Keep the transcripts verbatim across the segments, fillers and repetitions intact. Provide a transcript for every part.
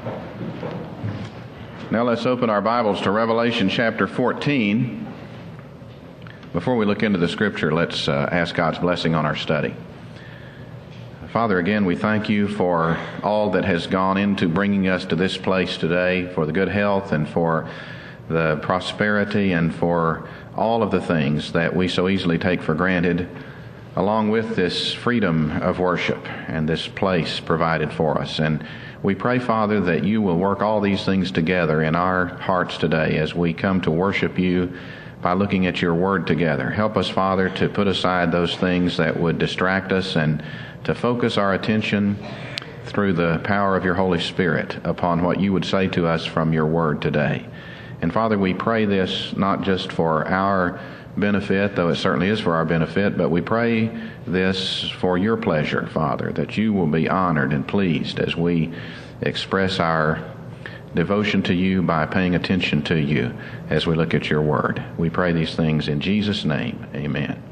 Now let's open our Bibles to Revelation chapter fourteen. Before we look into the Scripture, let's uh, ask God's blessing on our study. Father, again, we thank you for all that has gone into bringing us to this place today, for the good health and for the prosperity and for all of the things that we so easily take for granted, along with this freedom of worship and this place provided for us. And we pray, Father, that you will work all these things together in our hearts today as we come to worship you by looking at your word together. Help us, Father, to put aside those things that would distract us and to focus our attention through the power of your Holy Spirit upon what you would say to us from your word today. And Father, we pray this not just for our benefit, though it certainly is for our benefit, but we pray this for your pleasure, Father, that you will be honored and pleased as we express our devotion to you by paying attention to you as we look at your word. We pray these things in Jesus' name. Amen.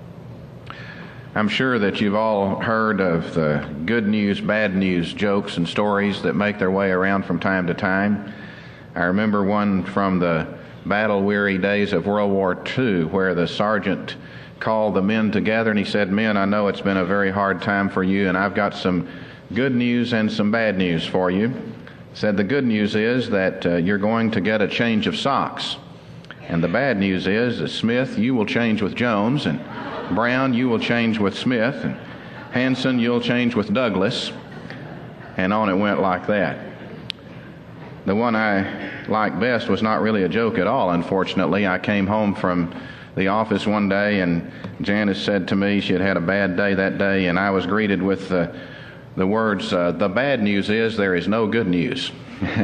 I'm sure that you've all heard of the good news, bad news jokes and stories that make their way around from time to time. I remember one from the battle-weary days of World War Two, where the sergeant called the men together and he said, "Men, I know it's been a very hard time for you, and I've got some good news and some bad news for you." He said, "The good news is that uh, you're going to get a change of socks. And the bad news is that Smith, you will change with Jones, and Brown, you will change with Smith, and Hanson, you'll change with Douglas." And on it went like that. The one I liked best was not really a joke at all, unfortunately. I came home from the office one day, and Janice said to me she had had a bad day that day, and I was greeted with the, the words, uh, "The bad news is there is no good news."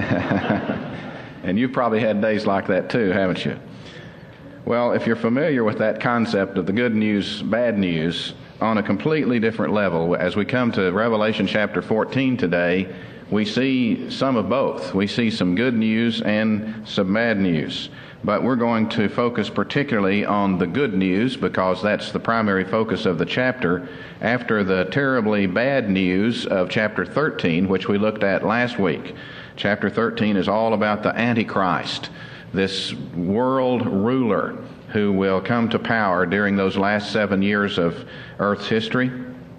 And you've probably had days like that too, haven't you? Well, if you're familiar with that concept of the good news, bad news, on a completely different level, as we come to Revelation chapter fourteen today, we see some of both. We see some good news and some bad news. But we're going to focus particularly on the good news because that's the primary focus of the chapter after the terribly bad news of chapter thirteen, which we looked at last week. Chapter thirteen is all about the Antichrist, this world ruler who will come to power during those last seven years of Earth's history.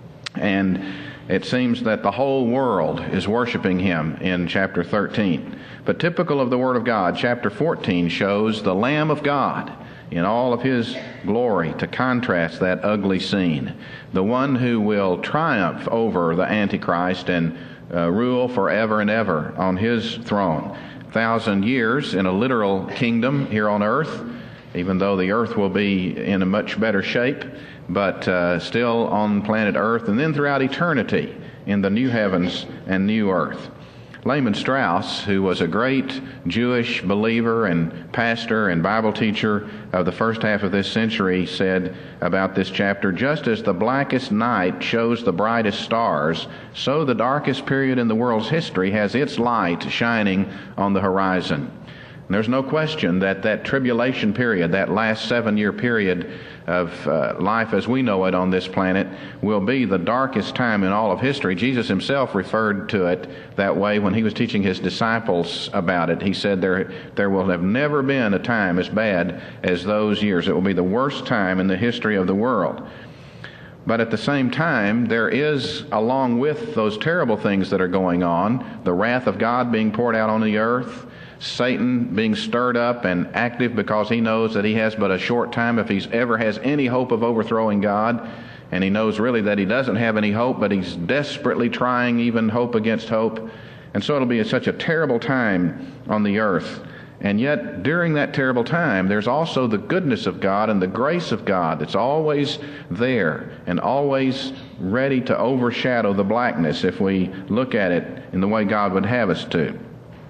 And it seems that the whole world is worshiping him in chapter thirteen. But typical of the Word of God, chapter fourteen shows the Lamb of God in all of his glory to contrast that ugly scene. The one who will triumph over the Antichrist and uh, rule forever and ever on his throne. Thousand years in a literal kingdom here on earth, even though the earth will be in a much better shape, but uh, still on planet Earth, and then throughout eternity in the new heavens and new earth. Lehman Strauss, who was a great Jewish believer and pastor and Bible teacher of the first half of this century, said about this chapter, "Just as the blackest night shows the brightest stars, so the darkest period in the world's history has its light shining on the horizon." And there's no question that that tribulation period, that last seven-year period of uh, life as we know it on this planet, will be the darkest time in all of history. Jesus himself referred to it that way when he was teaching his disciples about it. He said there, there will have never been a time as bad as those years. It will be the worst time in the history of the world. But at the same time, there is, along with those terrible things that are going on, the wrath of God being poured out on the earth, Satan being stirred up and active because he knows that he has but a short time if he's ever has any hope of overthrowing God. And he knows really that he doesn't have any hope, but he's desperately trying even hope against hope. And so it'll be such a terrible time on the earth. And yet, during that terrible time, there's also the goodness of God and the grace of God that's always there and always ready to overshadow the blackness if we look at it in the way God would have us to.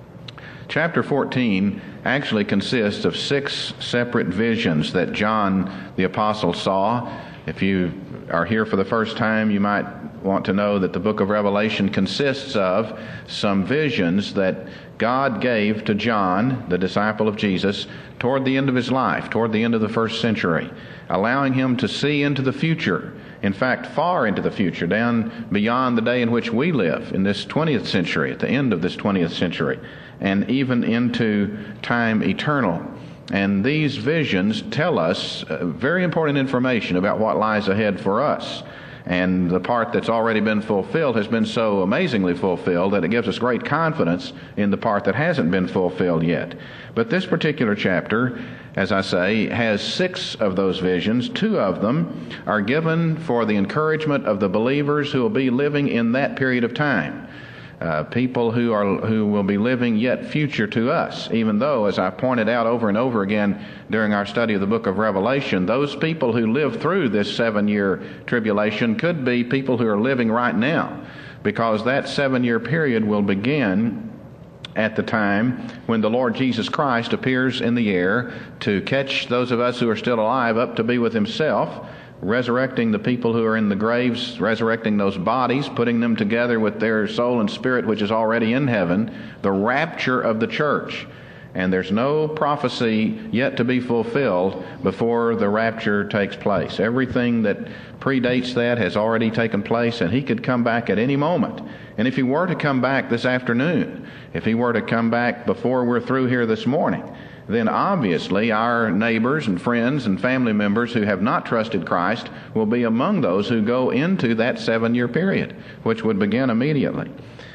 Chapter fourteen actually consists of six separate visions that John the Apostle saw. If you are here for the first time, you might want to know that the book of Revelation consists of some visions that God gave to John, the disciple of Jesus, toward the end of his life, toward the end of the first century, allowing him to see into the future In fact, far into the future, down beyond the day in which we live, in this twentieth century, at the end of this twentieth century, and even into time eternal. And these visions tell us uh, very important information about what lies ahead for us. And the part that's already been fulfilled has been so amazingly fulfilled that it gives us great confidence in the part that hasn't been fulfilled yet. But this particular chapter, as I say, has six of those visions. Two of them are given for the encouragement of the believers who will be living in that period of time. Uh, people who are who will be living yet future to us, even though, as I pointed out over and over again during our study of the book of Revelation, those people who live through this seven-year tribulation could be people who are living right now, because that seven-year period will begin at the time when the Lord Jesus Christ appears in the air to catch those of us who are still alive up to be with Himself, resurrecting the people who are in the graves, resurrecting those bodies, putting them together with their soul and spirit which is already in heaven, the rapture of the church. And there's no prophecy yet to be fulfilled before the rapture takes place. Everything that predates that has already taken place, and He could come back at any moment. And if He were to come back this afternoon, if He were to come back before we're through here this morning, then obviously our neighbors and friends and family members who have not trusted Christ will be among those who go into that seven-year period, which would begin immediately.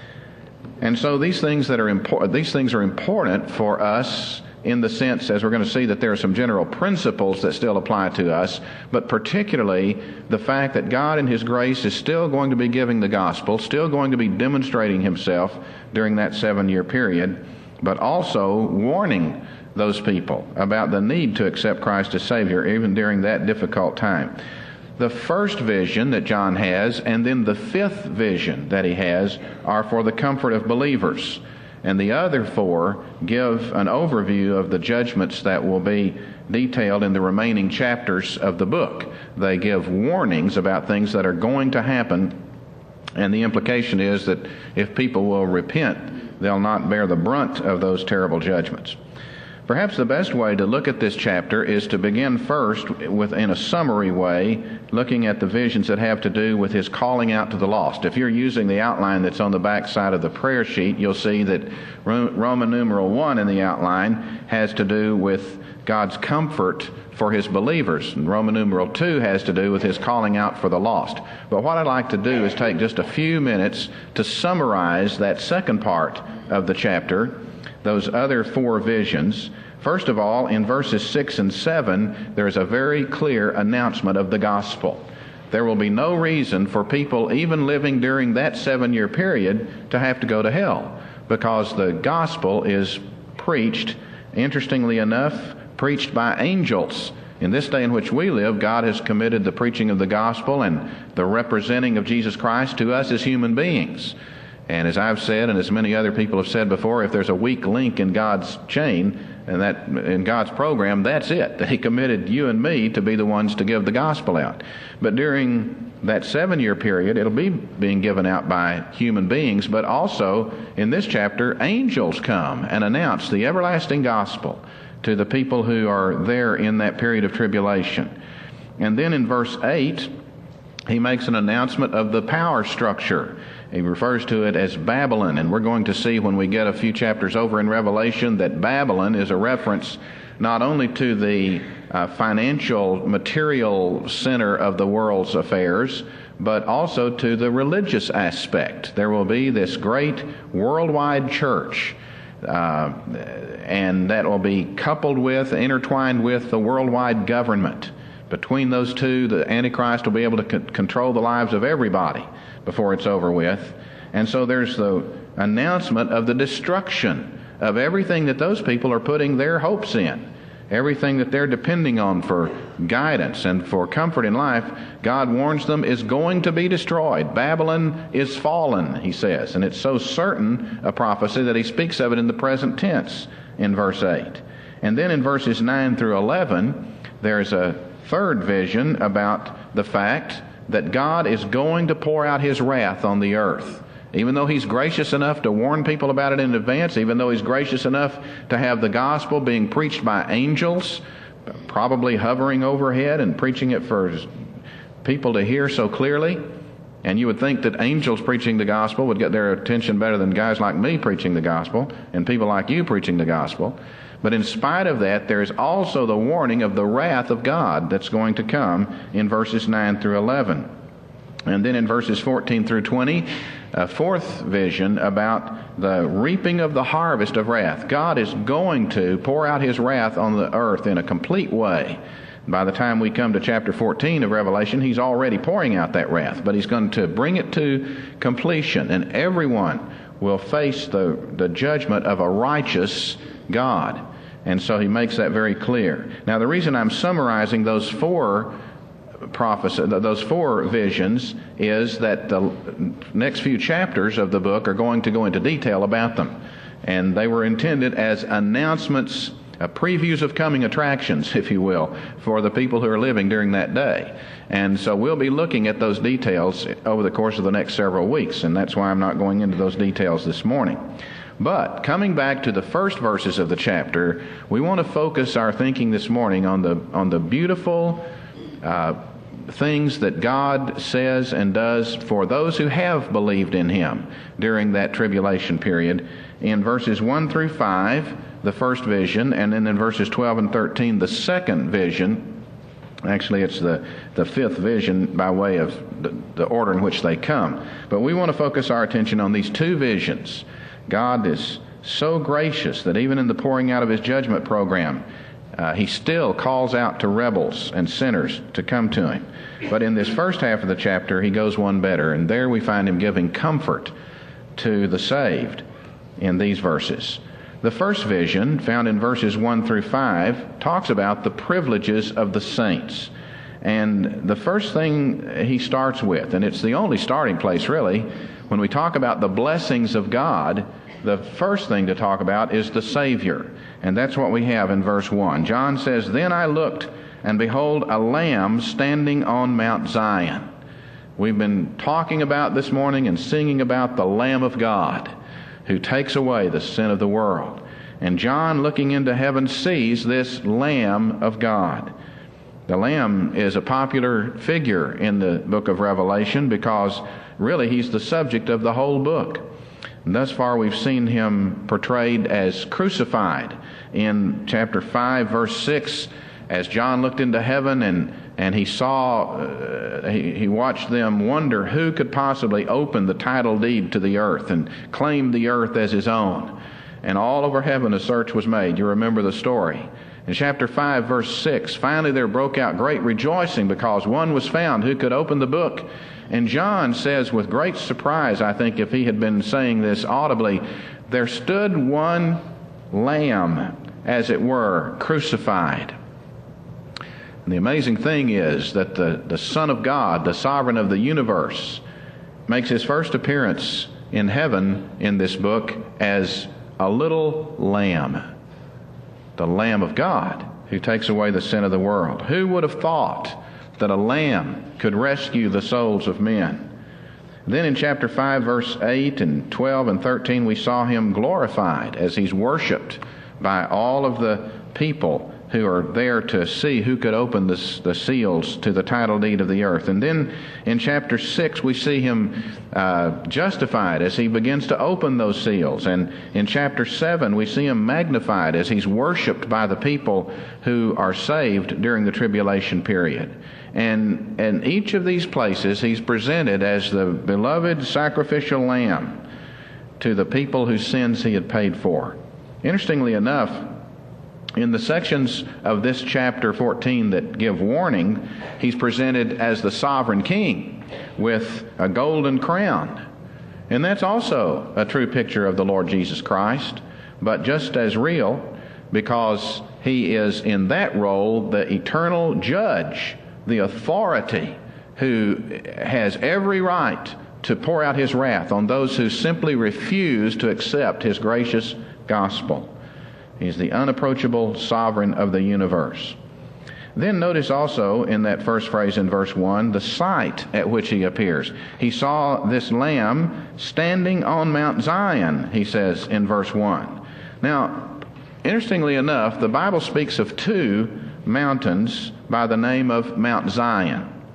And so these things that are important, these things are important for us in the sense, as we're going to see, that there are some general principles that still apply to us, but particularly the fact that God in His grace is still going to be giving the gospel, still going to be demonstrating Himself during that seven-year period, but also warning those people about the need to accept Christ as Savior even during that difficult time. The first vision that John has, and then the fifth vision that he has, are for the comfort of believers. And the other four give an overview of the judgments that will be detailed in the remaining chapters of the book. They give warnings about things that are going to happen, and the implication is that if people will repent, they'll not bear the brunt of those terrible judgments. Perhaps the best way to look at this chapter is to begin first with, in a summary way, looking at the visions that have to do with His calling out to the lost. If you're using the outline that's on the back side of the prayer sheet, you'll see that Roman numeral one in the outline has to do with God's comfort for His believers, and Roman numeral two has to do with His calling out for the lost. But what I'd like to do is take just a few minutes to summarize that second part of the chapter, those other four visions. First of all, in verses six and seven, there's a very clear announcement of the gospel. There will be no reason for people even living during that seven-year period to have to go to hell, because the gospel is preached, interestingly enough, preached by angels. In this day in which we live, God has committed the preaching of the gospel and the representing of Jesus Christ to us as human beings. And as I've said, and as many other people have said before, if there's a weak link in God's chain, and that in God's program, that's it. That He committed you and me to be the ones to give the gospel out. But during that seven-year period, it'll be being given out by human beings, but also in this chapter, angels come and announce the everlasting gospel to the people who are there in that period of tribulation. And then in verse eight, he makes an announcement of the power structure. He refers to it as Babylon, and we're going to see when we get a few chapters over in Revelation that Babylon is a reference not only to the uh, financial, material center of the world's affairs, but also to the religious aspect. There will be this great worldwide church, uh, and that will be coupled with, intertwined with the worldwide government. Between those two, the Antichrist will be able to c- control the lives of everybody before it's over with. And so there's the announcement of the destruction of everything that those people are putting their hopes in. Everything that they're depending on for guidance and for comfort in life, God warns them, is going to be destroyed. Babylon is fallen, he says. And it's so certain a prophecy that he speaks of it in the present tense in verse eight. And then in verses nine through eleven, there's a third vision about the fact that God is going to pour out His wrath on the earth. Even though He's gracious enough to warn people about it in advance, even though He's gracious enough to have the gospel being preached by angels, probably hovering overhead and preaching it for people to hear so clearly. And you would think that angels preaching the gospel would get their attention better than guys like me preaching the gospel and people like you preaching the gospel. But in spite of that, there is also the warning of the wrath of God that's going to come in verses nine through eleven. And then in verses fourteen through twenty, a fourth vision about the reaping of the harvest of wrath. God is going to pour out His wrath on the earth in a complete way. By the time we come to chapter fourteen of Revelation, He's already pouring out that wrath, but He's going to bring it to completion, and everyone will face the, the judgment of a righteous God. And so He makes that very clear. Now, the reason I'm summarizing those four prophecy, those four visions, is that the next few chapters of the book are going to go into detail about them. And they were intended as announcements, uh, previews of coming attractions, if you will, for the people who are living during that day. And so we'll be looking at those details over the course of the next several weeks, and that's why I'm not going into those details this morning. But coming back to the first verses of the chapter, we want to focus our thinking this morning on the on the beautiful uh, things that God says and does for those who have believed in Him during that tribulation period. In verses one through five, the first vision, and then in verses twelve and thirteen, the second vision. Actually, it's the, the fifth vision by way of the, the order in which they come. But we want to focus our attention on these two visions. God is so gracious that even in the pouring out of His judgment program, uh, He still calls out to rebels and sinners to come to Him. But in this first half of the chapter, He goes one better, and there we find Him giving comfort to the saved in these verses. The first vision, found in verses one through five, talks about the privileges of the saints. And the first thing he starts with, and it's the only starting place really, when we talk about the blessings of God, the first thing to talk about is the Savior. And that's what we have in verse one. John says, "Then I looked, and behold, a lamb standing on Mount Zion." We've been talking about this morning and singing about the Lamb of God who takes away the sin of the world. And John, looking into heaven, sees this Lamb of God. The Lamb is a popular figure in the book of Revelation because really he's the subject of the whole book. And thus far we've seen him portrayed as crucified in chapter five, verse six, as John looked into heaven and, and he saw, uh, he, he watched them wonder who could possibly open the title deed to the earth and claim the earth as his own. And all over heaven a search was made. You remember the story. In chapter five, verse six, finally there broke out great rejoicing because one was found who could open the book. And John says with great surprise, I think if he had been saying this audibly, there stood one lamb, as it were, crucified. And the amazing thing is that the, the Son of God, the sovereign of the universe, makes his first appearance in heaven in this book as a little lamb. The Lamb of God who takes away the sin of the world. Who would have thought that a lamb could rescue the souls of men? Then in chapter five, verse eight and twelve and thirteen, we saw him glorified as he's worshiped by all of the people who are there to see who could open the, the seals to the title deed of the earth. And then in chapter six, we see him uh, justified as he begins to open those seals. And in chapter seven, we see him magnified as he's worshiped by the people who are saved during the tribulation period. And in each of these places, he's presented as the beloved sacrificial lamb to the people whose sins he had paid for. Interestingly enough, in the sections of this chapter fourteen that give warning, he's presented as the sovereign king with a golden crown. And that's also a true picture of the Lord Jesus Christ, but just as real because he is in that role the eternal judge, the authority who has every right to pour out his wrath on those who simply refuse to accept his gracious gospel. He's the unapproachable sovereign of the universe. Then notice also in that first phrase in verse one, the sight at which he appears. He saw this lamb standing on Mount Zion, he says in verse one. Now, interestingly enough, the Bible speaks of two mountains by the name of Mount Zion.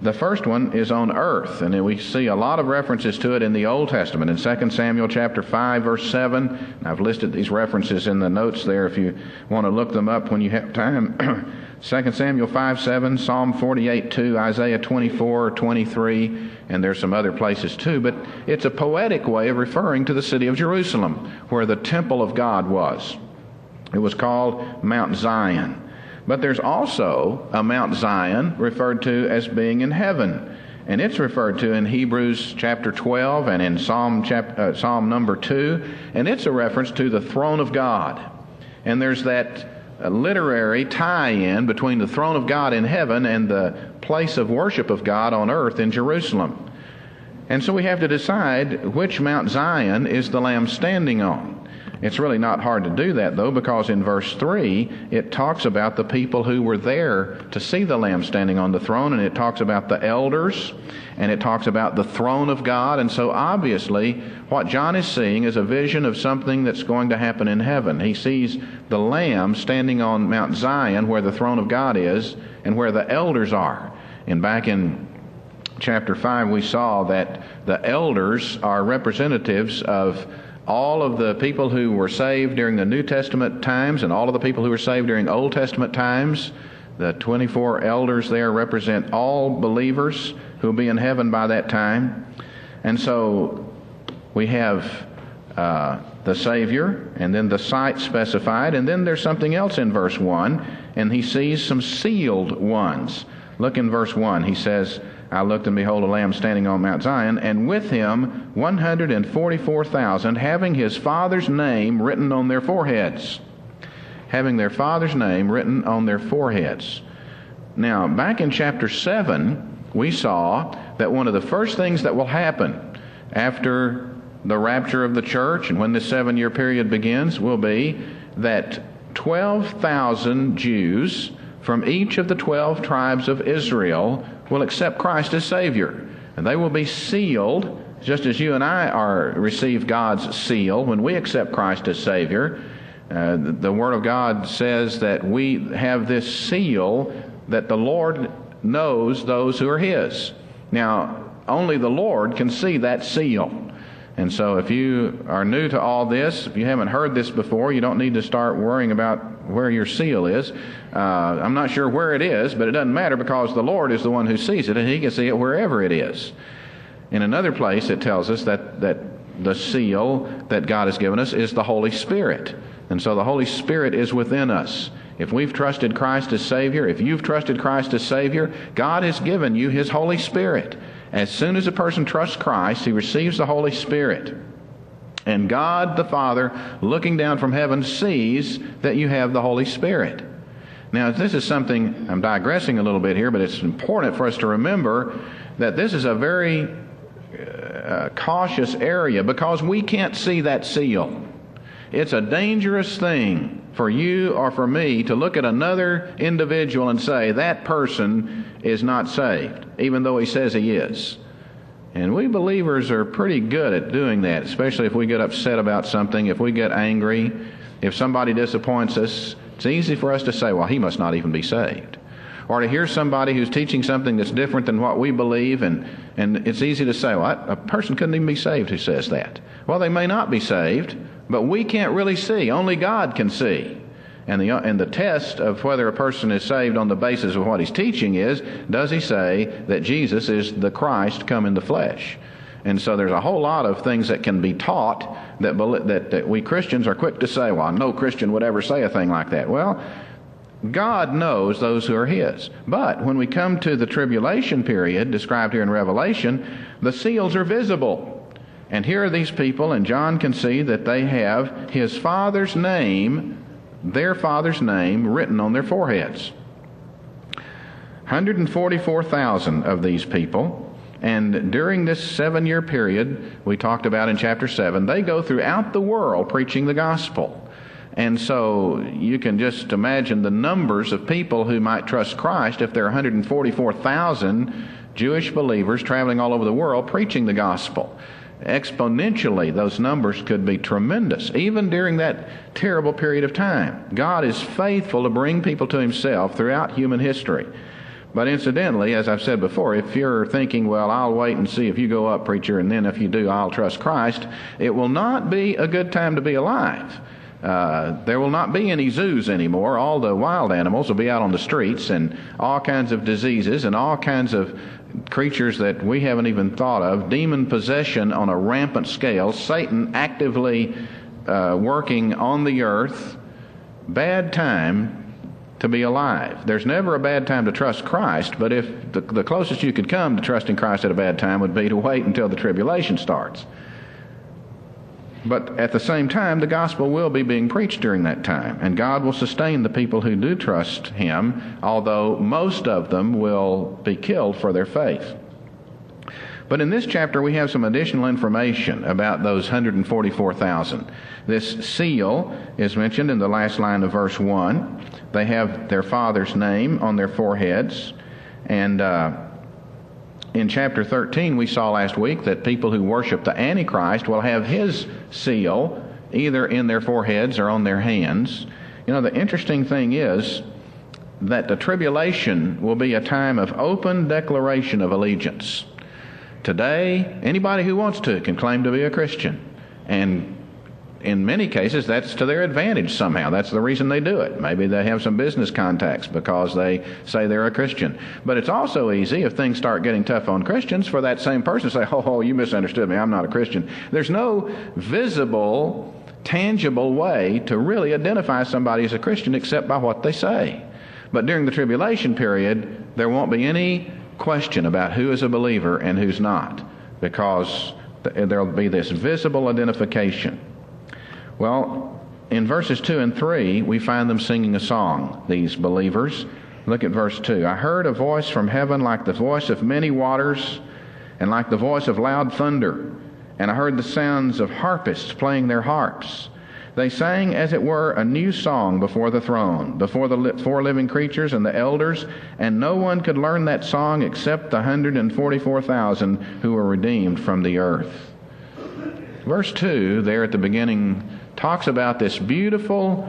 The first one is on earth, and we see a lot of references to it in the Old Testament. In Second Samuel chapter five, verse seven, I've listed these references in the notes there if you want to look them up when you have time. Second Samuel five, seven, Psalm forty-eight, two, Isaiah twenty-four, twenty-three, and there's some other places too. But it's a poetic way of referring to the city of Jerusalem, where the temple of God was. It was called Mount Zion. But there's also a Mount Zion referred to as being in heaven. And it's referred to in Hebrews chapter twelve and in Psalm, chap- uh, Psalm number two. And it's a reference to the throne of God. And there's that uh, literary tie-in between the throne of God in heaven and the place of worship of God on earth in Jerusalem. And so we have to decide which Mount Zion is the Lamb standing on. It's really not hard to do that, though, because in verse three, it talks about the people who were there to see the Lamb standing on the throne, and it talks about the elders, and it talks about the throne of God. And so obviously, what John is seeing is a vision of something that's going to happen in heaven. He sees the Lamb standing on Mount Zion, where the throne of God is, and where the elders are. And back in chapter five, we saw that the elders are representatives of all of the people who were saved during the New Testament times and all of the people who were saved during Old Testament times. The twenty-four elders there represent all believers who will be in heaven by that time. And so we have uh, the Savior, and then the site specified, and then there's something else in verse one, and he sees some sealed ones. Look in verse one. He says, I looked, and behold, a Lamb standing on Mount Zion, and with him one hundred forty-four thousand, having his Father's name written on their foreheads. Having their Father's name written on their foreheads. Now, back in chapter seven, we saw that one of the first things that will happen after the rapture of the church, and when this seven-year period begins, will be that twelve thousand Jews from each of the twelve tribes of Israel will accept Christ as Savior. And they will be sealed, just as you and I are receive God's seal when we accept Christ as Savior. Uh, the, the Word of God says that we have this seal that the Lord knows those who are His. Now, only the Lord can see that seal. And so if you are new to all this, if you haven't heard this before, you don't need to start worrying about where your seal is. Uh, I'm not sure where it is, but it doesn't matter because the Lord is the one who sees it, and He can see it wherever it is. In another place, it tells us that, that the seal that God has given us is the Holy Spirit. And so the Holy Spirit is within us. If we've trusted Christ as Savior, if you've trusted Christ as Savior, God has given you His Holy Spirit. As soon as a person trusts Christ, he receives the Holy Spirit. And God the Father, looking down from heaven, sees that you have the Holy Spirit. Now, this is something, I'm digressing a little bit here, but it's important for us to remember that this is a very uh, cautious area because we can't see that seal. It's a dangerous thing for you or for me to look at another individual and say, that person is not saved, even though he says he is. And we believers are pretty good at doing that, especially if we get upset about something, if we get angry, if somebody disappoints us. It's easy for us to say, well, he must not even be saved. Or to hear somebody who's teaching something that's different than what we believe, and, and it's easy to say, well, a person couldn't even be saved who says that. Well, they may not be saved, but we can't really see. Only God can see. And the, and the test of whether a person is saved on the basis of what he's teaching is, does he say that Jesus is the Christ come in the flesh? And so there's a whole lot of things that can be taught that, that, that we Christians are quick to say, well, no Christian would ever say a thing like that. Well, God knows those who are His. But when we come to the tribulation period described here in Revelation, the seals are visible. And here are these people, and John can see that they have His Father's name, their Father's name, written on their foreheads. one hundred forty-four thousand of these people. And during this seven-year period we talked about in chapter seven, they go throughout the world preaching the gospel. And so you can just imagine the numbers of people who might trust Christ if there are one hundred forty-four thousand Jewish believers traveling all over the world preaching the gospel. Exponentially, those numbers could be tremendous, even during that terrible period of time. God is faithful to bring people to Himself throughout human history. But incidentally, as I've said before, if you're thinking, well, I'll wait and see if you go up, preacher, and then if you do, I'll trust Christ, it will not be a good time to be alive. Uh, there will not be any zoos anymore. All the wild animals will be out on the streets, and all kinds of diseases and all kinds of creatures that we haven't even thought of, demon possession on a rampant scale, Satan actively uh, working on the earth. Bad time to be alive. There's never a bad time to trust Christ, but if the, the closest you could come to trusting Christ at a bad time would be to wait until the tribulation starts. But at the same time, the gospel will be being preached during that time, and God will sustain the people who do trust Him, although most of them will be killed for their faith. But in this chapter, we have some additional information about those one hundred forty-four thousand. This seal is mentioned in the last line of verse one. They have their father's name on their foreheads. And uh, in chapter thirteen, we saw last week that people who worship the Antichrist will have his seal either in their foreheads or on their hands. You know, the interesting thing is that the tribulation will be a time of open declaration of allegiance. Today, anybody who wants to can claim to be a Christian. And in many cases, that's to their advantage somehow. That's the reason they do it. Maybe they have some business contacts because they say they're a Christian. But it's also easy, if things start getting tough on Christians, for that same person to say, oh, oh, you misunderstood me, I'm not a Christian. There's no visible, tangible way to really identify somebody as a Christian except by what they say. But during the tribulation period, there won't be any question about who is a believer and who's not, because there'll be this visible identification. Well, in verses two and three, we find them singing a song, these believers. Look at verse two. I heard a voice from heaven like the voice of many waters and like the voice of loud thunder. And I heard the sounds of harpists playing their harps. They sang, as it were, a new song before the throne, before the four living creatures and the elders, and no one could learn that song except the one hundred forty-four thousand who were redeemed from the earth. Verse two, there at the beginning, talks about this beautiful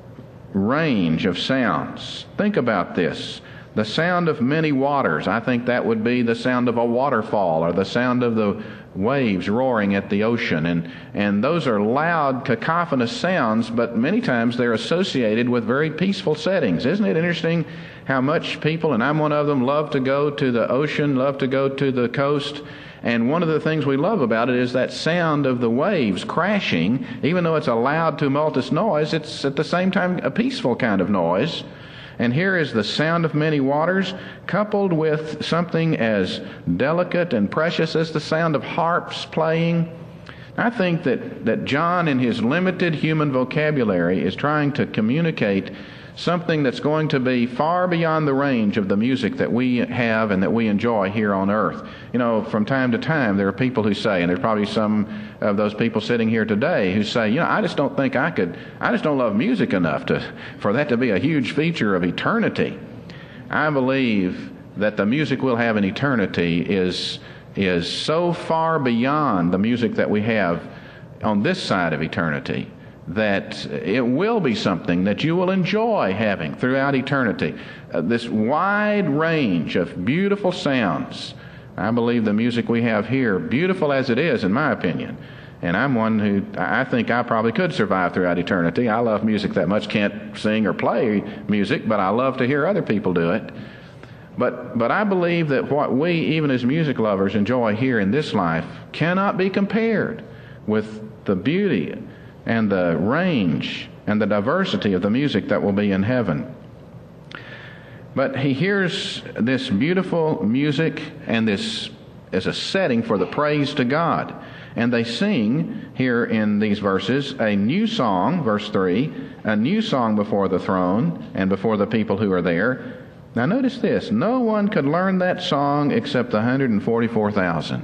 range of sounds. Think about this. The sound of many waters. I think that would be the sound of a waterfall or the sound of the waves roaring at the ocean. And, and those are loud, cacophonous sounds, but many times they're associated with very peaceful settings. Isn't it interesting how much people, and I'm one of them, love to go to the ocean, love to go to the coast. And one of the things we love about it is that sound of the waves crashing. Even though it's a loud, tumultuous noise, it's at the same time a peaceful kind of noise. And here is the sound of many waters, coupled with something as delicate and precious as the sound of harps playing. I think that, that John, in his limited human vocabulary, is trying to communicate something that's going to be far beyond the range of the music that we have and that we enjoy here on earth. You know, from time to time, there are people who say, and there's probably some of those people sitting here today who say, you know, I just don't think I could, I just don't love music enough to, for that to be a huge feature of eternity. I believe that the music we'll have in eternity is, is so far beyond the music that we have on this side of eternity that it will be something that you will enjoy having throughout eternity. Uh, this wide range of beautiful sounds. I believe the music we have here, beautiful as it is, in my opinion, and I'm one who, I think I probably could survive throughout eternity. I love music that much. Can't sing or play music, but I love to hear other people do it. But, but I believe that what we, even as music lovers, enjoy here in this life cannot be compared with the beauty and the range and the diversity of the music that will be in heaven. But he hears this beautiful music, and this is a setting for the praise to God. And they sing here in these verses a new song, verse three, a new song before the throne and before the people who are there. Now notice this, no one could learn that song except the one hundred forty-four thousand.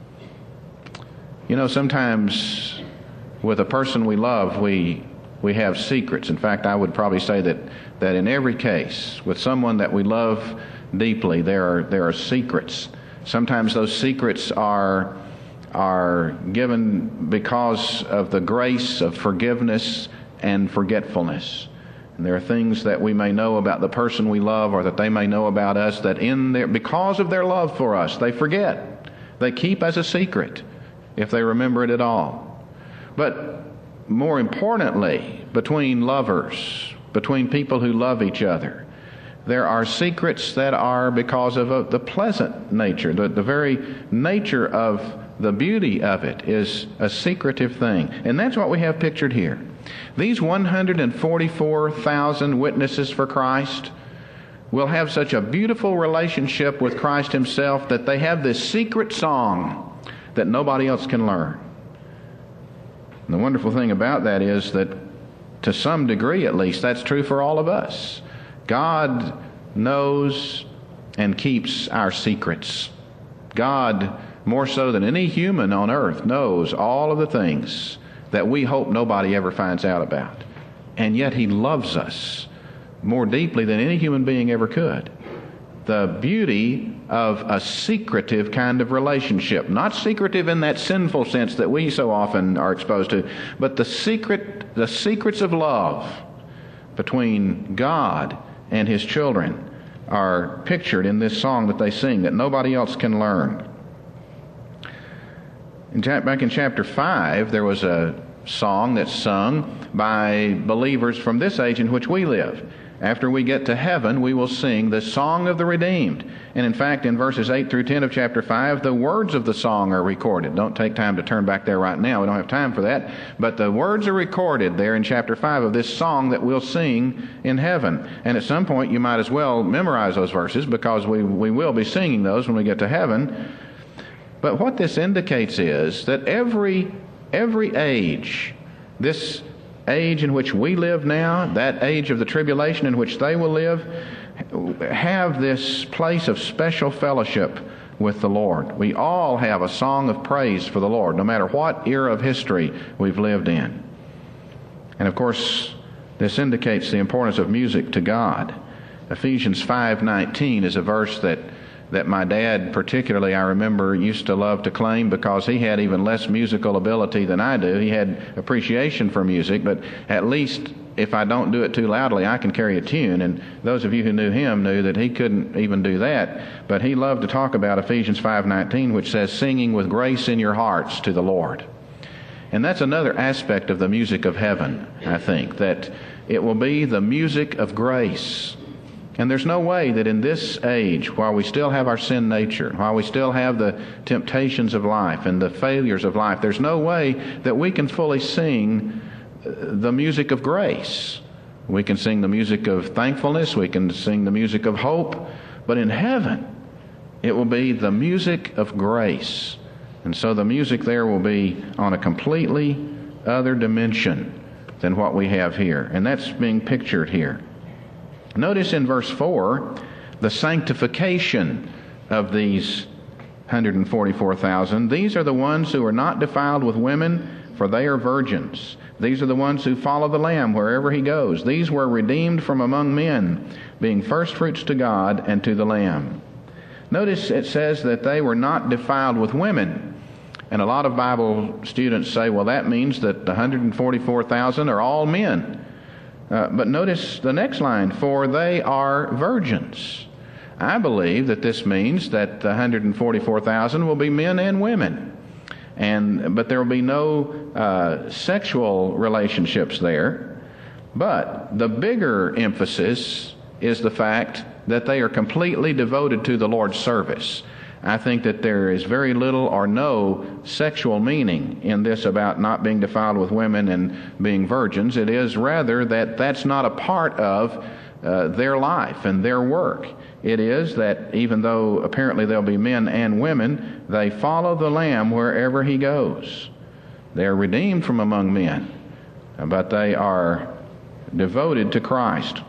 You know, sometimes with a person we love, we we have secrets. In fact, I would probably say that, that in every case, with someone that we love deeply, there are there are secrets. Sometimes those secrets are are given because of the grace of forgiveness and forgetfulness. And there are things that we may know about the person we love, or that they may know about us, that in their, because of their love for us, they forget. They keep as a secret, if they remember it at all. But more importantly, between lovers, between people who love each other, there are secrets that are because of a, the pleasant nature. The, the very nature of the beauty of it is a secretive thing. And that's what we have pictured here. These one hundred forty-four thousand witnesses for Christ will have such a beautiful relationship with Christ Himself that they have this secret song that nobody else can learn. And the wonderful thing about that is that, to some degree at least, that's true for all of us. God knows and keeps our secrets. God, more so than any human on earth, knows all of the things that we hope nobody ever finds out about. And yet He loves us more deeply than any human being ever could. The beauty of a secretive kind of relationship. Not secretive in that sinful sense that we so often are exposed to, but the secret, the secrets of love between God and His children are pictured in this song that they sing that nobody else can learn. In, back in chapter five, there was a song that's sung by believers from this age in which we live. After we get to heaven, we will sing the song of the redeemed. And in fact, in verses eight through ten of chapter five, the words of the song are recorded. Don't take time to turn back there right now. We don't have time for that. But the words are recorded there in chapter five of this song that we'll sing in heaven. And at some point, you might as well memorize those verses, because we, we will be singing those when we get to heaven. But what this indicates is that every, every age, this age in which we live now, that age of the tribulation in which they will live, have this place of special fellowship with the Lord. We all have a song of praise for the Lord, no matter what era of history we've lived in. And of course, this indicates the importance of music to God. Ephesians five nineteen is a verse that that my dad particularly, I remember, used to love to claim, because he had even less musical ability than I do. He had appreciation for music, but at least if I don't do it too loudly, I can carry a tune. And those of you who knew him knew that he couldn't even do that. But he loved to talk about Ephesians five nineteen, which says, singing with grace in your hearts to the Lord. And that's another aspect of the music of heaven, I think, that it will be the music of grace. And there's no way that in this age, while we still have our sin nature, while we still have the temptations of life and the failures of life, there's no way that we can fully sing the music of grace. We can sing the music of thankfulness, we can sing the music of hope, but in heaven, it will be the music of grace. And so the music there will be on a completely other dimension than what we have here. And that's being pictured here. Notice in verse four, the sanctification of these one hundred forty-four thousand. These are the ones who are not defiled with women, for they are virgins. These are the ones who follow the Lamb wherever He goes. These were redeemed from among men, being firstfruits to God and to the Lamb. Notice it says that they were not defiled with women. And a lot of Bible students say, well, that means that the one hundred forty-four thousand are all men. Uh, but notice the next line, for they are virgins. I believe that this means that the one hundred forty-four thousand will be men and women. And but there will be no uh, sexual relationships there. But the bigger emphasis is the fact that they are completely devoted to the Lord's service. I think that there is very little or no sexual meaning in this about not being defiled with women and being virgins. It is rather that that's not a part of uh, their life and their work. It is that even though apparently there'll be men and women, they follow the Lamb wherever He goes. They are redeemed from among men, but they are devoted to Christ.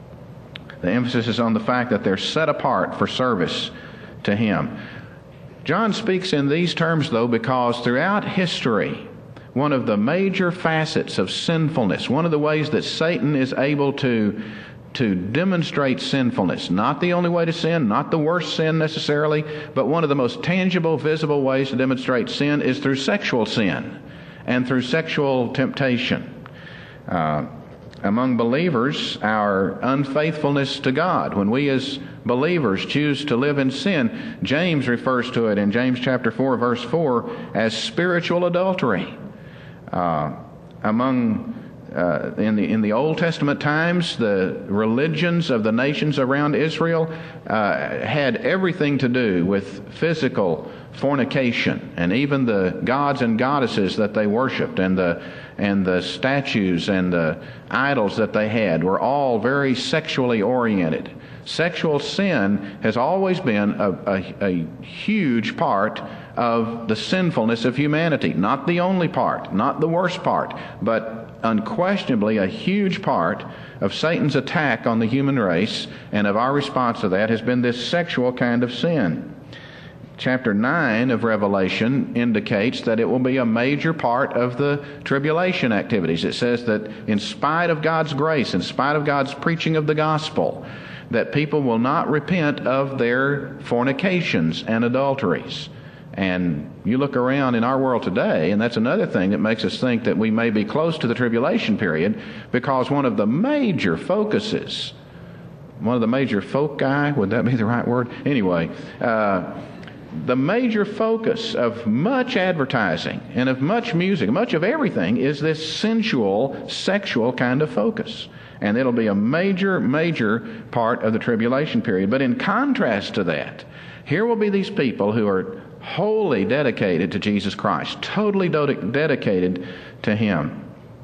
The emphasis is on the fact that they're set apart for service to Him. John speaks in these terms, though, because throughout history, one of the major facets of sinfulness, one of the ways that Satan is able to, to demonstrate sinfulness, not the only way to sin, not the worst sin necessarily, but one of the most tangible, visible ways to demonstrate sin is through sexual sin and through sexual temptation. Uh, among believers, our unfaithfulness to God. When we as believers choose to live in sin, James refers to it in James chapter four, verse four, as spiritual adultery. Uh, among uh, in the in the Old Testament times, the religions of the nations around Israel uh, had everything to do with physical fornication, and even the gods and goddesses that they worshipped, and the and the statues and the idols that they had were all very sexually oriented. Sexual sin has always been a, a, a huge part of the sinfulness of humanity. Not the only part, not the worst part, but unquestionably a huge part of Satan's attack on the human race, and of our response to that has been this sexual kind of sin. Chapter nine of Revelation indicates that it will be a major part of the tribulation activities. It says that in spite of God's grace, in spite of God's preaching of the gospel, that people will not repent of their fornications and adulteries. And you look around in our world today, and that's another thing that makes us think that we may be close to the tribulation period, because one of the major focuses, one of the major foci, would that be the right word? Anyway, uh, the major focus of much advertising and of much music, much of everything, is this sensual, sexual kind of focus. And it'll be a major, major part of the tribulation period. But in contrast to that, here will be these people who are wholly dedicated to Jesus Christ, totally do- dedicated to Him.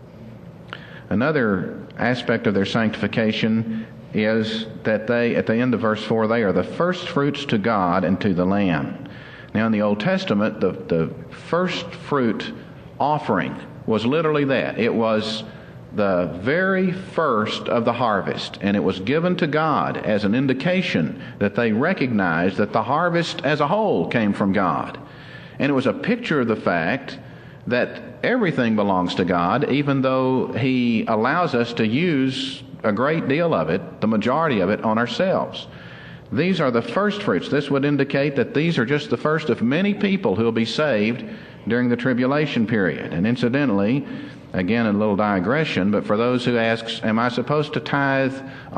Another aspect of their sanctification is that they, at the end of verse four, they are the first fruits to God and to the Lamb. Now in the Old Testament, the, the first fruit offering was literally that. It was the very first of the harvest, and it was given to God as an indication that they recognized that the harvest as a whole came from God. And it was a picture of the fact that everything belongs to God, even though He allows us to use a great deal of it, the majority of it, on ourselves. These are the first fruits. This would indicate that these are just the first of many people who will be saved during the tribulation period. And incidentally, again, a little digression, but for those who ask, am I supposed to tithe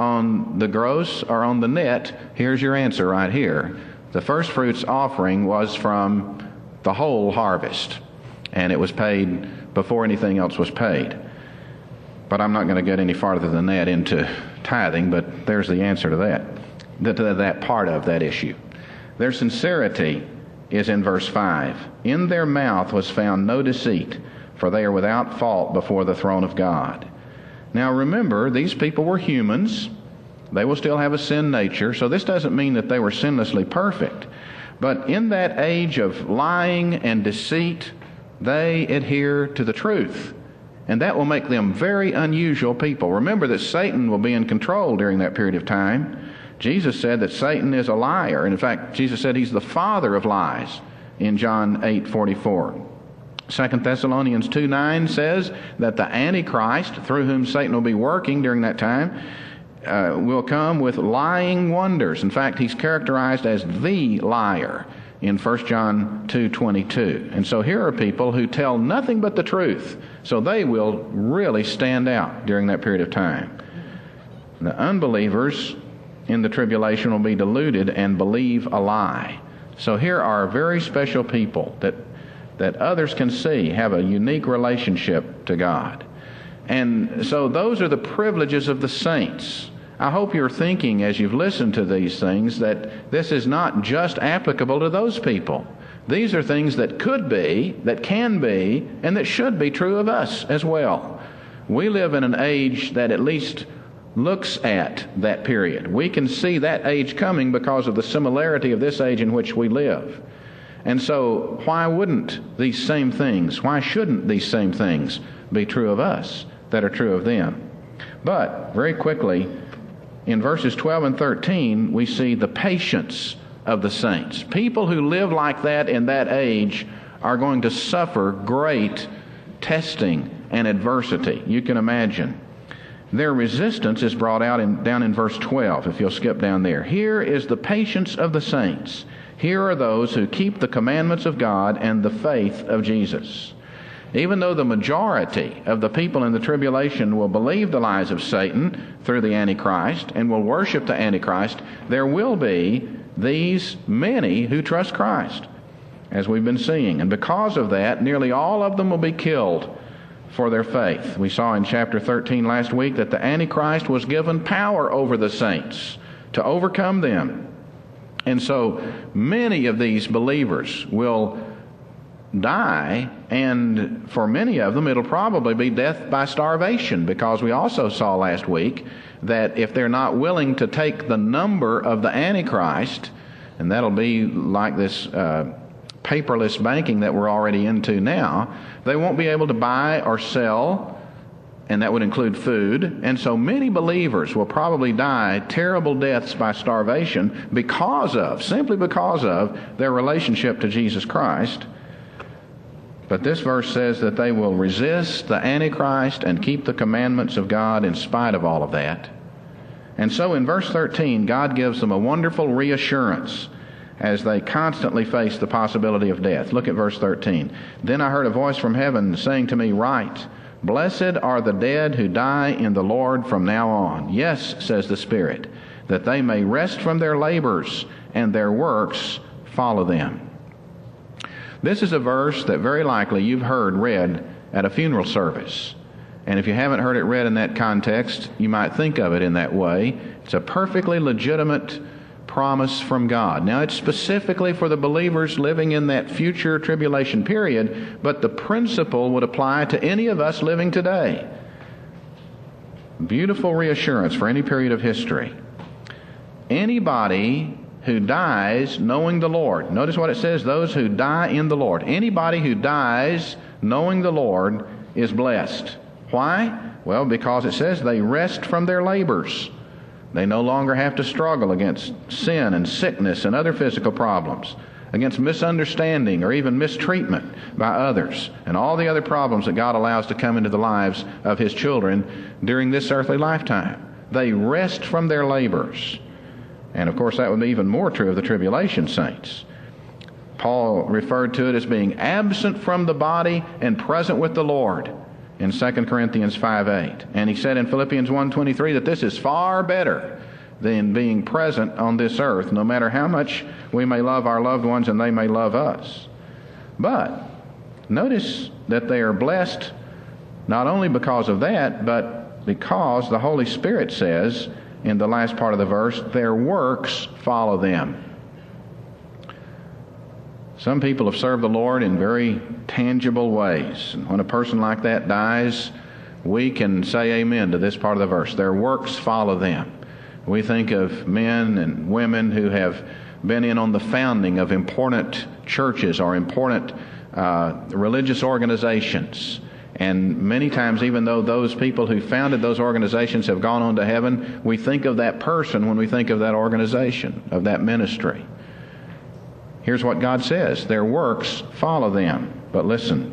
on the gross or on the net? Here's your answer right here. The first fruits offering was from the whole harvest, and it was paid before anything else was paid. But I'm not going to get any farther than that into tithing, but there's the answer to that, to that part of that issue. Their sincerity is in verse five. In their mouth was found no deceit, for they are without fault before the throne of God. Now remember, these people were humans. They will still have a sin nature, so this doesn't mean that they were sinlessly perfect. But in that age of lying and deceit, they adhere to the truth. And that will make them very unusual people. Remember that Satan will be in control during that period of time. Jesus said that Satan is a liar. And in fact, Jesus said he's the father of lies in John eight forty-four. Second Thessalonians two nine says that the Antichrist, through whom Satan will be working during that time, uh, will come with lying wonders. In fact, he's characterized as the liar in First John two twenty-two. And so here are people who tell nothing but the truth. So they will really stand out during that period of time. The unbelievers in the tribulation will be deluded and believe a lie. So here are very special people that that others can see have a unique relationship to God. And so those are the privileges of the saints. I hope you're thinking as you've listened to these things that this is not just applicable to those people. These are things that could be, that can be, and that should be true of us as well. We live in an age that at least looks at that period. We can see that age coming because of the similarity of this age in which we live. And so why wouldn't these same things, why shouldn't these same things be true of us that are true of them? But very quickly, in verses twelve and thirteen, we see the patience of the saints. People who live like that in that age are going to suffer great testing and adversity. You can imagine. Their resistance is brought out in, down in verse twelve, if you'll skip down there. Here is the patience of the saints. Here are those who keep the commandments of God and the faith of Jesus. Even though the majority of the people in the tribulation will believe the lies of Satan through the Antichrist and will worship the Antichrist, there will be these many who trust Christ, as we've been seeing. And because of that, nearly all of them will be killed for their faith. We saw in chapter thirteen last week that the Antichrist was given power over the saints to overcome them. And so many of these believers will die, and for many of them it'll probably be death by starvation, because we also saw last week that if they're not willing to take the number of the Antichrist, and that'll be like this uh, paperless banking that we're already into now, they won't be able to buy or sell, and that would include food. And so many believers will probably die terrible deaths by starvation because of, simply because of their relationship to Jesus Christ. But this verse says that they will resist the Antichrist and keep the commandments of God in spite of all of that. And so in verse thirteen, God gives them a wonderful reassurance as they constantly face the possibility of death. Look at verse thirteen. Then I heard a voice from heaven saying to me, "Write, blessed are the dead who die in the Lord from now on. Yes, says the Spirit, that they may rest from their labors and their works follow them." This is a verse that very likely you've heard read at a funeral service. And if you haven't heard it read in that context, you might think of it in that way. It's a perfectly legitimate promise from God. Now, it's specifically for the believers living in that future tribulation period, but the principle would apply to any of us living today. Beautiful reassurance for any period of history. Anybody who dies knowing the Lord. Notice what it says, those who die in the Lord. Anybody who dies knowing the Lord is blessed. Why? Well, because it says they rest from their labors. They no longer have to struggle against sin and sickness and other physical problems, against misunderstanding or even mistreatment by others, and all the other problems that God allows to come into the lives of His children during this earthly lifetime. They rest from their labors. And of course that would be even more true of the tribulation saints. Paul referred to it as being absent from the body and present with the Lord in Second Corinthians five eight. And he said in Philippians one twenty-three that this is far better than being present on this earth, no matter how much we may love our loved ones and they may love us. But notice that they are blessed not only because of that, but because the Holy Spirit says in the last part of the verse, their works follow them. Some people have served the Lord in very tangible ways. And when a person like that dies, we can say amen to this part of the verse. Their works follow them. We think of men and women who have been in on the founding of important churches or important uh, religious organizations. And many times, even though those people who founded those organizations have gone on to heaven, we think of that person when we think of that organization, of that ministry. Here's what God says. Their works follow them. But listen,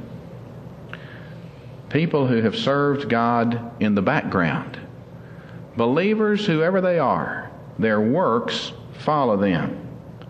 people who have served God in the background, believers, whoever they are, their works follow them.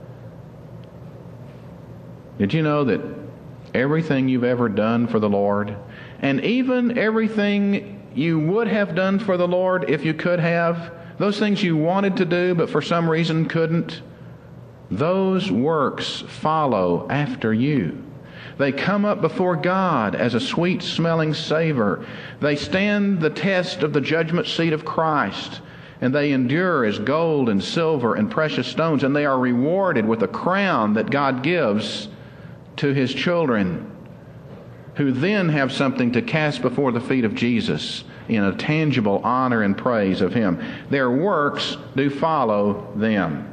Did you know that everything you've ever done for the Lord, and even everything you would have done for the Lord if you could have, those things you wanted to do but for some reason couldn't, those works follow after you. They come up before God as a sweet-smelling savor. They stand the test of the judgment seat of Christ, and they endure as gold and silver and precious stones, and they are rewarded with a crown that God gives to His children, who then have something to cast before the feet of Jesus in a tangible honor and praise of Him. Their works do follow them.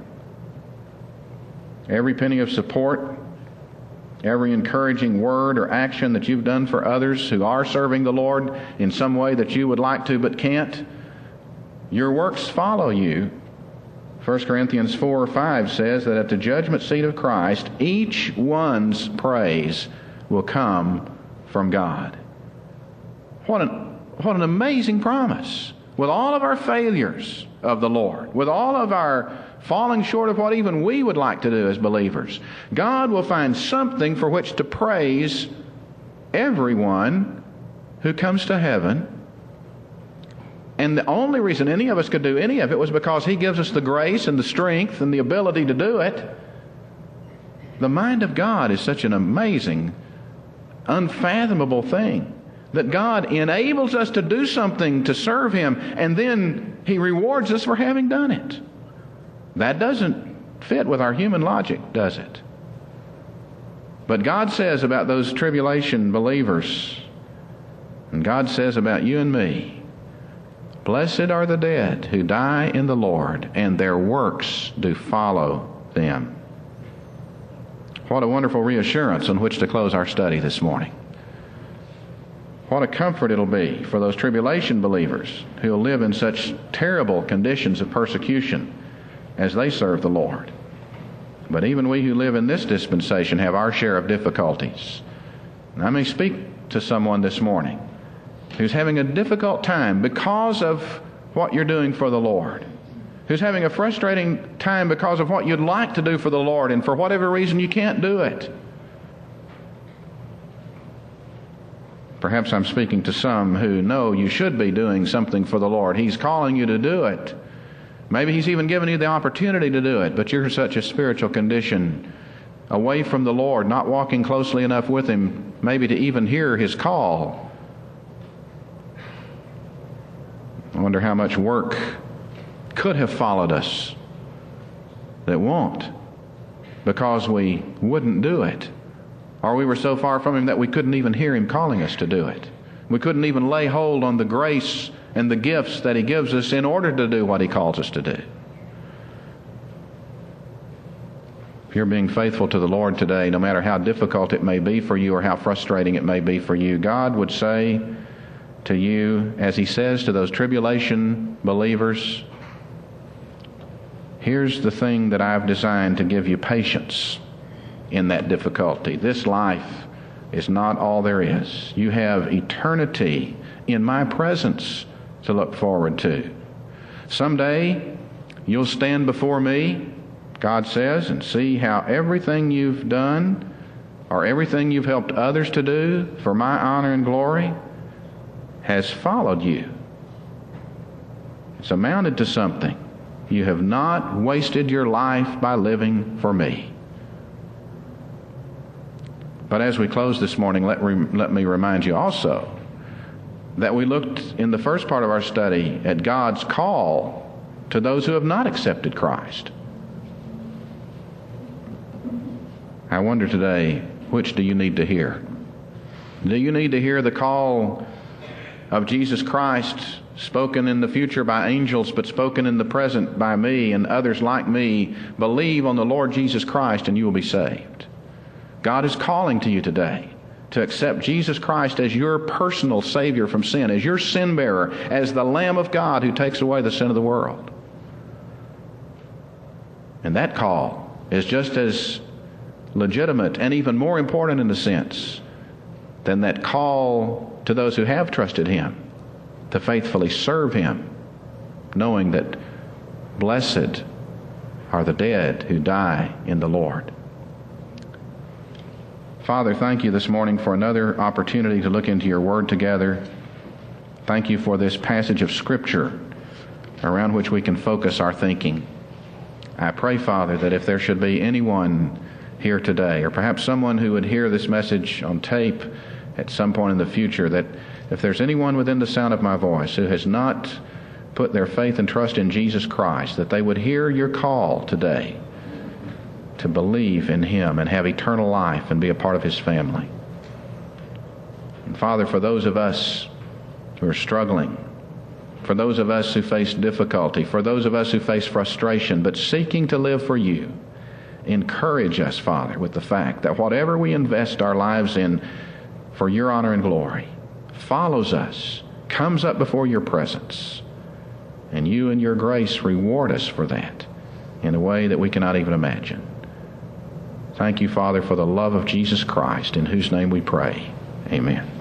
Every penny of support, every encouraging word or action that you've done for others who are serving the Lord in some way that you would like to but can't, your works follow you. First Corinthians four or five says that at the judgment seat of Christ, each one's praise will come from God. What an, what an amazing promise. With all of our failures of the Lord, with all of our falling short of what even we would like to do as believers, God will find something for which to praise everyone who comes to heaven. And the only reason any of us could do any of it was because He gives us the grace and the strength and the ability to do it. The mind of God is such an amazing, unfathomable thing that God enables us to do something to serve Him, and then He rewards us for having done it. That doesn't fit with our human logic, does it? But God says about those tribulation believers, and God says about you and me, blessed are the dead who die in the Lord, and their works do follow them. What a wonderful reassurance on which to close our study this morning. What a comfort it'll be for those tribulation believers who will live in such terrible conditions of persecution as they serve the Lord. But even we who live in this dispensation have our share of difficulties. And I may speak to someone this morning who's having a difficult time because of what you're doing for the Lord, who's having a frustrating time because of what you'd like to do for the Lord, and for whatever reason you can't do it. Perhaps I'm speaking to some who know you should be doing something for the Lord. He's calling you to do it. Maybe He's even given you the opportunity to do it, but you're in such a spiritual condition, away from the Lord, not walking closely enough with Him, maybe to even hear His call. I wonder how much work could have followed us that won't, because we wouldn't do it. Or we were so far from Him that we couldn't even hear Him calling us to do it. We couldn't even lay hold on the grace and the gifts that He gives us in order to do what He calls us to do. If you're being faithful to the Lord today, no matter how difficult it may be for you or how frustrating it may be for you, God would say to you, as He says to those tribulation believers, here's the thing that I've designed to give you patience in that difficulty. This life is not all there is. You have eternity in my presence to look forward to. Someday you'll stand before me, God says, and see how everything you've done or everything you've helped others to do for my honor and glory has followed you. It's amounted to something. You have not wasted your life by living for me. But as we close this morning, let, re- let me remind you also that we looked in the first part of our study at God's call to those who have not accepted Christ. I wonder today, which do you need to hear? Do you need to hear the call of Jesus Christ, spoken in the future by angels, but spoken in the present by me and others like me? Believe on the Lord Jesus Christ and you will be saved. God is calling to you today to accept Jesus Christ as your personal Savior from sin, as your sin bearer, as the Lamb of God who takes away the sin of the world. And that call is just as legitimate and even more important in a sense than that call to those who have trusted Him to faithfully serve Him, knowing that blessed are the dead who die in the Lord. Father, thank you this morning for another opportunity to look into your Word together. Thank you for this passage of Scripture around which we can focus our thinking. I pray, Father, that if there should be anyone here today, or perhaps someone who would hear this message on tape at some point in the future, that if there's anyone within the sound of my voice who has not put their faith and trust in Jesus Christ, that they would hear your call today to believe in Him and have eternal life and be a part of His family. And Father, for those of us who are struggling, for those of us who face difficulty, for those of us who face frustration, but seeking to live for you, encourage us, Father, with the fact that whatever we invest our lives in for your honor and glory follows us, comes up before your presence, and you and your grace reward us for that in a way that we cannot even imagine. Thank you, Father, for the love of Jesus Christ, in whose name we pray. Amen.